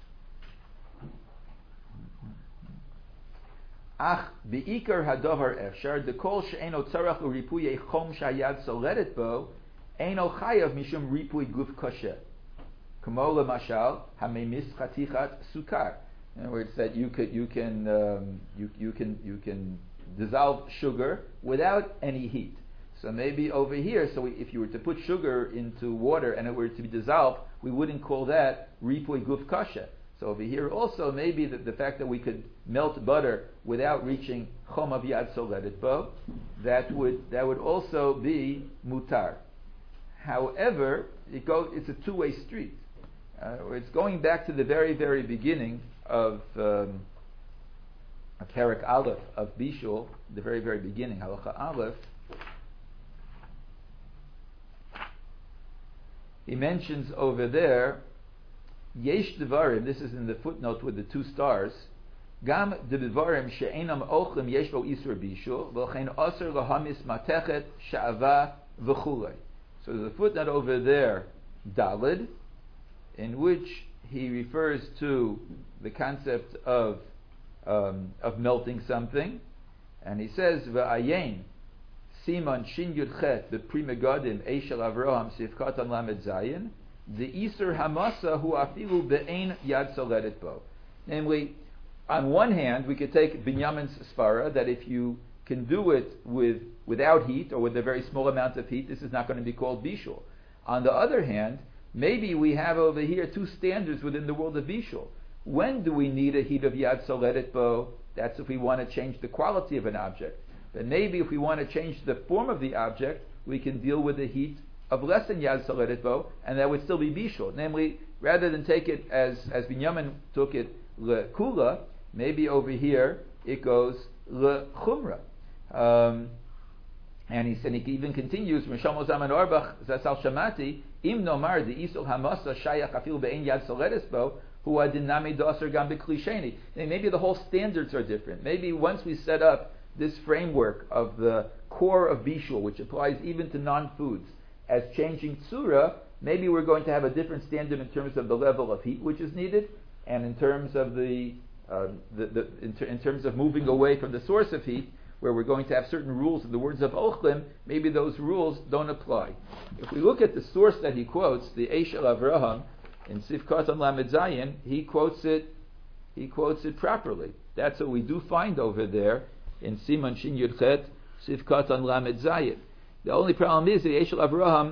Ach beikar hadavar efshar the kol she'eno tzarach uripuye chom shayad soledet bo. Eino chayav mishum ripui guf kasher. Kamola mashal hamemis chatichat sukar. In other words, that you could you can um, you you can you can dissolve sugar without any heat. So maybe over here, so we, if you were to put sugar into water and it were to be dissolved, we wouldn't call that ripui guf kasha. So over here also, maybe the, the fact that we could melt butter without reaching chom of yad soledet bo, that would that would also be mutar. However, it go, it's a two-way street. Uh, it's going back to the very, very beginning of um, Karak Aleph of Bishul, the very, very beginning, Halacha Aleph. He mentions over there, Yesh Devarim, this is in the footnote with the two stars, Gam Devarim she'enam ochlim yesh bo isur bishul, v'chein aser lahamis matechet sha'ava v'chulei. So there's a footnote over there, Dalid, in which he refers to the concept of um, of melting something, and he says v'ayin Siman Shin Yud Chet the Pri Megadim Eishel Avraham Sifkatan Lamed Zayin the Isur Hamasa Hu Afilu Be'ein Yad Soledet Bo. Namely, on one hand, we could take Binyamin's Svara that if you can do it with without heat or with a very small amount of heat, this is not going to be called Bishul. On the other hand, maybe we have over here two standards within the world of Bishul. When do we need a heat of Yad Soledet Bo? That's if we want to change the quality of an object. But maybe if we want to change the form of the object, we can deal with the heat of less than Yad Soledet Bo, and that would still be Bishul. Namely, rather than take it as, as Binyamin took it, Kula, maybe over here it goes Chumra. Um, and he said, he even continues, Mishal Zaman Orbach, Zasal Shamati, Im Nomar, the Isul Hamasa, Shayach Afil Be'en Yad Soledet Bo, who are Dinami Doser Gam Beklisheni. Maybe the whole standards are different. Maybe once we set up this framework of the core of Bishul, which applies even to non-foods, as changing Tzura, maybe we're going to have a different standard in terms of the level of heat which is needed, and in terms of the, uh, the, the in, ter- in terms of moving away from the source of heat, where we're going to have certain rules. In the words of Ochlim, maybe those rules don't apply. If we look at the source that he quotes, the Eishel Avraham, in Sifkat on Lamed Zayin, he quotes it, he quotes it properly. That's what we do find over there in Siman Shin Yud Chet, Sifkat on Lamed Zayin. The only problem is the Eishel Avraham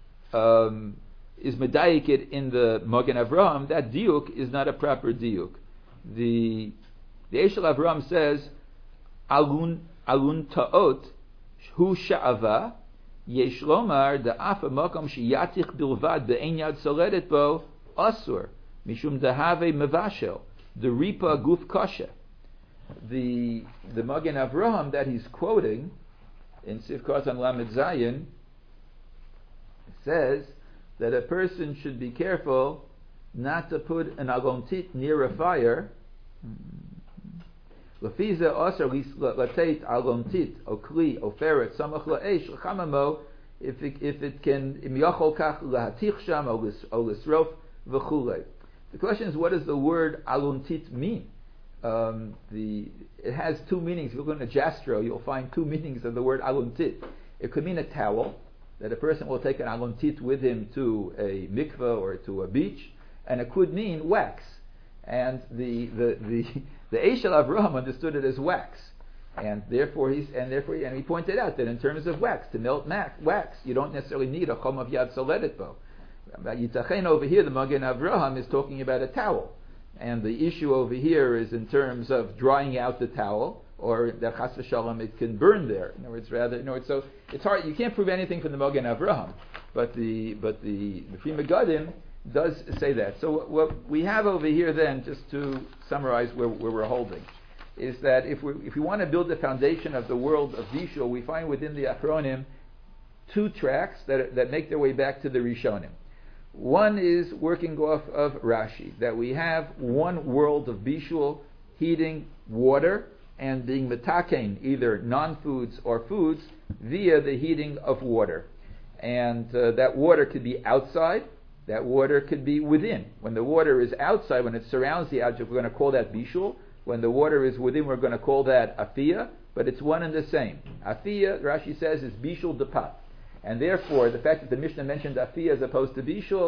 um, is medayik in the Magen Avraham. That diuk is not a proper diuk. The the Eishel Avraham says alun alun taot hu sha'ava yesh lomar the afa makom sheyatich bilvad be'en yad soledet bo asur mishum dehave mevashel the ripa guf kasha. The the Magen Avraham that he's quoting in Sifkat on Lamed Zayin says that a person should be careful not to put an agontit near a fire. Lefiza osar latet agontit o kli o feret samach laesh l'chamamo if it if it can im yachol kach lahatich sham o lisrof v'chulei. The question is, what does the word agontit mean? Um, the it has two meanings. If you look in a Jastro, you'll find two meanings of the word aluntit. It could mean a towel, that a person will take an aluntit with him to a mikveh or to a beach, and it could mean wax. And the the the, the Eishel Avraham understood it as wax, and therefore he's and therefore and he pointed out that in terms of wax, to melt mac, wax, you don't necessarily need a chom of yad soledet bo. Yitachen over here, the Magen Avraham is talking about a towel. And the issue over here is in terms of drying out the towel, or that chas v'shalom it can burn there. In other words, rather, in other words, so it's hard. You can't prove anything from the Magen Avraham, but the but the the Pri Megadim does say that. So what we have over here, then, just to summarize where, where we're holding, is that if we if we want to build the foundation of the world of Bishul, we find within the Achronim two tracks that that make their way back to the Rishonim. One is working off of Rashi, that we have one world of Bishul, heating water and being metaken, either non-foods or foods, via the heating of water. And uh, that water could be outside, that water could be within. When the water is outside, when it surrounds the object, we're going to call that Bishul. When the water is within, we're going to call that Afiyah, but it's one and the same. Afiyah, Rashi says, is Bishul Depat. And therefore, the fact that the Mishnah mentioned Afiyah as opposed to Bishul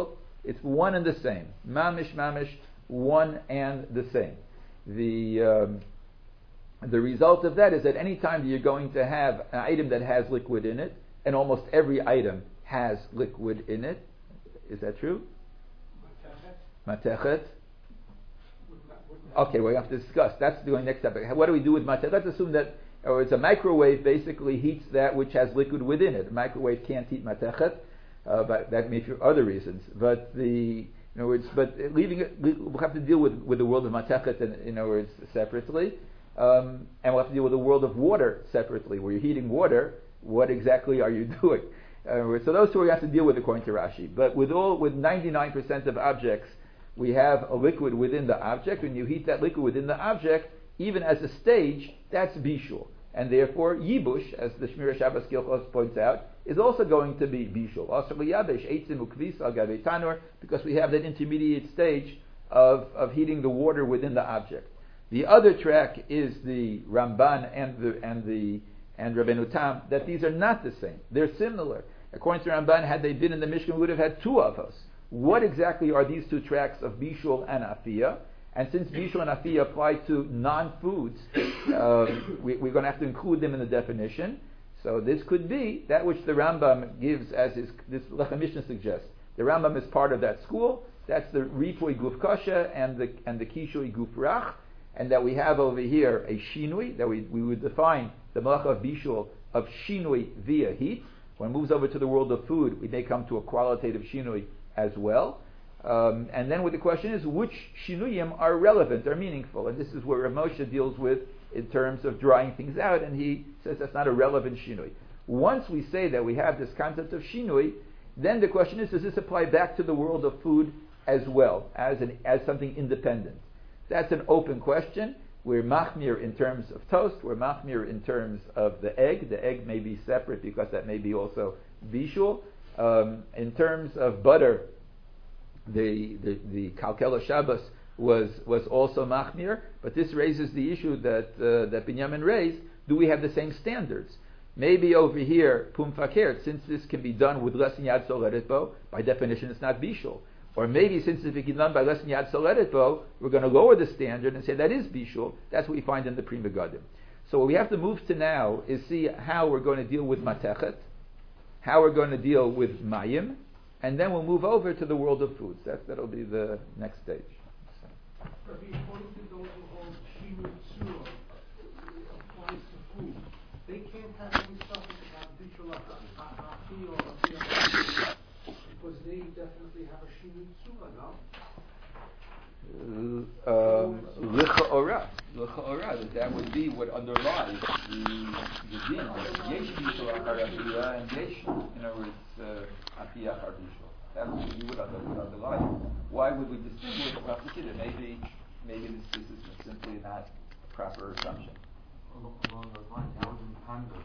It's one and the same. Mamish, mamish, one and the same. The um, the result of that is that any time you're going to have an item that has liquid in it, and almost every item has liquid in it, is that true? Matechet. Okay, we have to discuss. That's the next step. What do we do with matechet? Let's assume that or it's a microwave basically heats that which has liquid within it. A microwave can't heat matechet, uh, but that may be for other reasons. But the in other words, but leaving it, we'll have to deal with, with the world of matechet, in, in other words, separately, um, and we'll have to deal with the world of water separately. Where you're heating water, what exactly are you doing? Uh, so those two we have to deal with according to Rashi. But with all, with ninety-nine percent of objects, we have a liquid within the object. When you heat that liquid within the object, even as a stage, that's bishul. And therefore, yibush, as the Shmira Shabbos Kilchos points out, is also going to be bishul. Because we have that intermediate stage of, of heating the water within the object. The other track is the Ramban and the and the and Rabbeinu Tam, that these are not the same. They're similar. According to Ramban, had they been in the Mishkan, we would have had two of us. What exactly are these two tracks of bishul and afiyah? And since bishul and afiyah apply to non-foods, um, we, we're going to have to include them in the definition. So this could be that which the Rambam gives as his, this Lechem Mishnah suggests. The Rambam is part of that school. That's the Ripui Guf Kasha and the and the Kishui Guf Rach, and that we have over here a shinui that we we would define the malacha of bishul of shinui via heat. When it moves over to the world of food, we may come to a qualitative shinui as well. Um, and then what the question is, which shinuyim are relevant, are meaningful? And this is where Rav Moshe deals with in terms of drying things out, and he says that's not a relevant shinui. Once we say that we have this concept of shinui, then the question is, does this apply back to the world of food as well, as an, as something independent? That's an open question. We're machmir in terms of toast, we're machmir in terms of the egg. The egg may be separate because that may be also bishul. Um, in terms of butter, the the, the Kalkela Shabbos was was also machmir, but this raises the issue that uh, that Binyamin raised: do we have the same standards? Maybe over here, pum fakir, since this can be done with less than yad soleretbo, by definition it's not bishul. Or maybe since it can be done by less than yad soleretbo, we're going to lower the standard and say that is bishul. That's what we find in the Pri Megadim. So what we have to move to now is see how we're going to deal with matechet, how we're going to deal with mayim, and then we'll move over to the world of foods. That, that'll be the next stage. According to those who hold Shinu Tzura applies to food, they can't have any suffix about Bishul Afi or Afi because they definitely have a Shinu Tzura, no? L'cha'ora, l'cha'ora, that that would be what underlies the the din. Yesh bishul achar afiyah and yesh, in other words, afiyah achar bishul. That would be what underlies. Why would we distinguish? We'll have to see that maybe maybe this, this is simply not a proper assumption. Along those lines, how would you handle